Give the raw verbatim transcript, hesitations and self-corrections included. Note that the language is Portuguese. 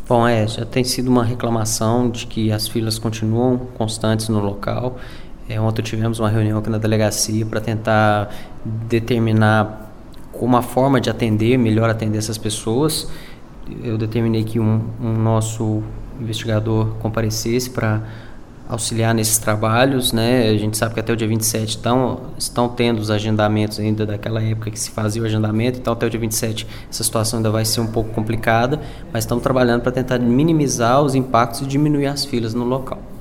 Bom, é, já tem sido uma reclamação de que as filas continuam constantes no local. É, ontem tivemos uma reunião aqui na delegacia para tentar determinar uma forma de atender, melhor atender essas pessoas. Eu determinei que um, um nosso investigador comparecesse para auxiliar nesses trabalhos, né? A gente sabe que até o dia vinte e sete estão, estão tendo os agendamentos ainda daquela época que se fazia o agendamento, então até o dia vinte e sete essa situação ainda vai ser um pouco complicada, mas estamos trabalhando para tentar minimizar os impactos e diminuir as filas no local.